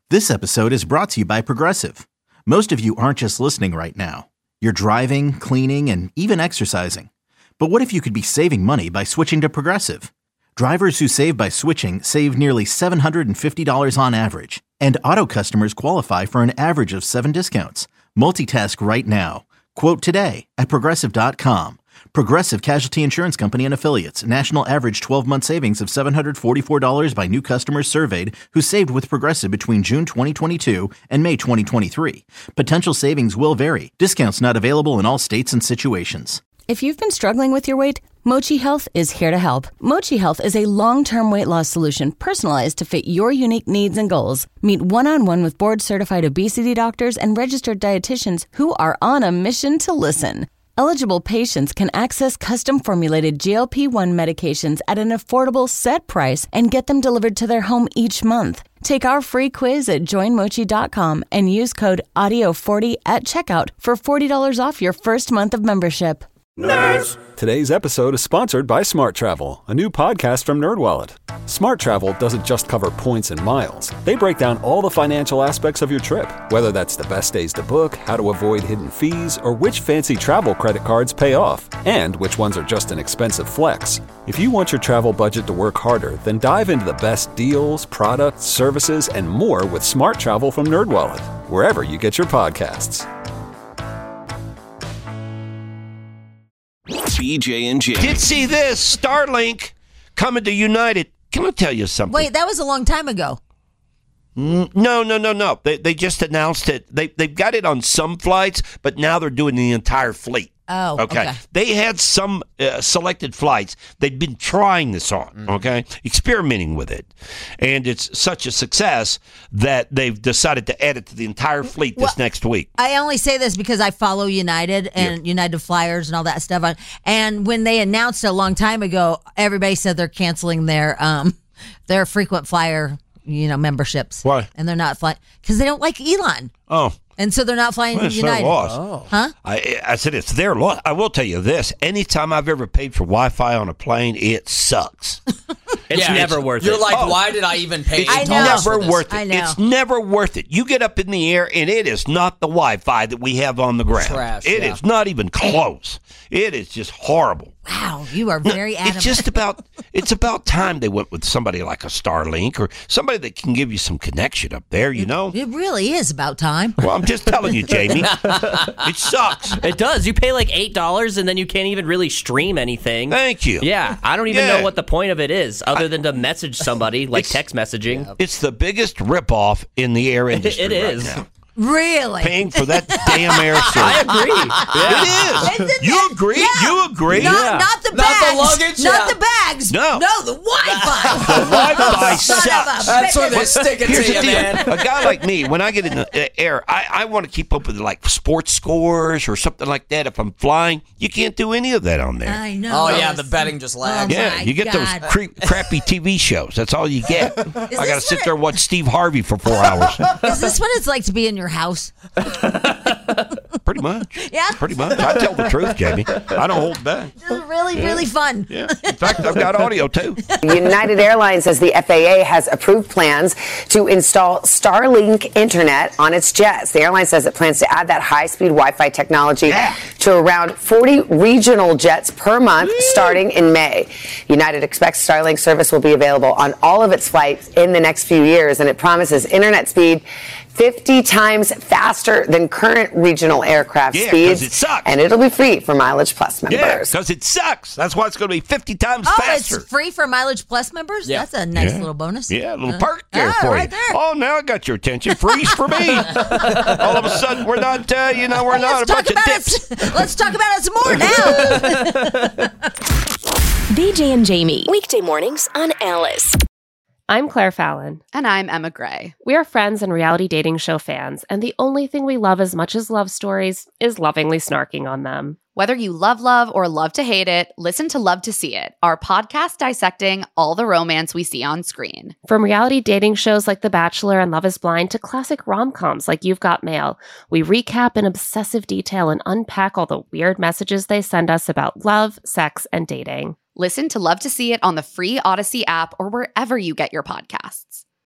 This episode is brought to you by Progressive. Most of you aren't just listening right now. You're driving, cleaning, and even exercising. But what if you could be saving money by switching to Progressive? Drivers who save by switching save nearly $750 on average. And auto customers qualify for an average of 7 discounts. Multitask right now. Quote today at Progressive.com. Progressive Casualty Insurance Company and Affiliates. National average 12-month savings of $744 by new customers surveyed who saved with Progressive between June 2022 and May 2023. Potential savings will vary. Discounts not available in all states and situations. If you've been struggling with your weight, Mochi Health is here to help. Mochi Health is a long-term weight loss solution personalized to fit your unique needs and goals. Meet one-on-one with board-certified obesity doctors and registered dietitians who are on a mission to listen. Eligible patients can access custom-formulated GLP-1 medications at an affordable set price and get them delivered to their home each month. Take our free quiz at joinmochi.com and use code AUDIO40 at checkout for $40 off your first month of membership. Nerds! Today's episode is sponsored by Smart Travel, a new podcast from NerdWallet. Smart Travel doesn't just cover points and miles. They break down all the financial aspects of your trip, whether that's the best days to book, how to avoid hidden fees, or which fancy travel credit cards pay off, and which ones are just an expensive flex. If you want your travel budget to work harder, then dive into the best deals, products, services, and more with Smart Travel from NerdWallet, wherever you get your podcasts. BJ and Jamie. Did see this Starlink coming to United. Can I tell you something? Wait, that was a long time ago. No. They just announced it. They've got it on some flights, but now they're doing the entire fleet. Oh, okay. They had some selected flights they'd been trying this on, experimenting with it. And it's such a success that they've decided to add it to the entire fleet this next week. I only say this because I follow United and United Flyers and all that stuff. And when they announced it a long time ago, everybody said they're canceling their frequent flyer memberships. Why? And they're not flying because they don't like Elon. Oh. And so they're not flying It's United. their loss. Huh? I said it's their loss. I will tell you this. Anytime I've ever paid for Wi-Fi on a plane, it sucks. It's never worth it. You're like, why did I even pay It's never worth it. I know. It's never worth it. You get up in the air, and it is not the Wi-Fi that we have on the ground. Trash, It is not even close. It is just horrible. Wow, you are very adamant. It's about time they went with somebody like a Starlink or somebody that can give you some connection up there, you know? It really is about time. Well, I'm just telling you, Jamie. It sucks. It does. You pay like $8 and then you can't even really stream anything. Thank you. Yeah, I don't even know what the point of it is other than to message somebody, like text messaging. Yeah. It's the biggest ripoff in the air industry. It is. Right now. Really? Paying for that damn air service. I agree. It is. You agree? Yeah. You agree? Not the bags. Not the luggage? Not the bags. No. the Wi-Fi. The Wi-Fi Son of a sucks. That's where they bitch. stick it Here's to the you, deal. man. A guy like me, when I get in the air, I want to keep up with like sports scores or something like that. If I'm flying, you can't do any of that on there. I know. Oh, yeah, the betting just lags. Yeah, my you get God. those crappy TV shows. That's all you get. I got to this sit what there and watch Steve Harvey for 4 hours. Is this what it's like to be in your house? Pretty much. Yeah. Pretty much. I tell the truth, Jamie. I don't hold back. This is really fun. Yeah. In fact, I've got audio too. United Airlines says the FAA has approved plans to install Starlink internet on its jets. The airline says it plans to add that high-speed Wi-Fi technology to around 40 regional jets per month starting in May. United expects Starlink service will be available on all of its flights in the next few years, and it promises internet speed 50 times faster than current regional aircraft speeds. 'cause it sucks. And it'll be free for Mileage Plus Yeah, members. because it sucks. That's why it's going to be 50 times faster. It's free for Mileage Plus members? Yeah. That's a nice little bonus. Yeah, a little perk there for right you. there. Oh, now I got your attention. Freeze for me. All of a sudden, we're not, we're not a bunch of dips. Let's talk about it some more now. BJ and Jamie, weekday mornings on Alice. I'm Claire Fallon. And I'm Emma Gray. We are friends and reality dating show fans, and the only thing we love as much as love stories is lovingly snarking on them. Whether you love or love to hate it, listen to Love to See It, our podcast dissecting all the romance we see on screen. From reality dating shows like The Bachelor and Love is Blind to classic rom-coms like You've Got Mail, we recap in obsessive detail and unpack all the weird messages they send us about love, sex, and dating. Listen to Love to See It on the free Odyssey app or wherever you get your podcasts.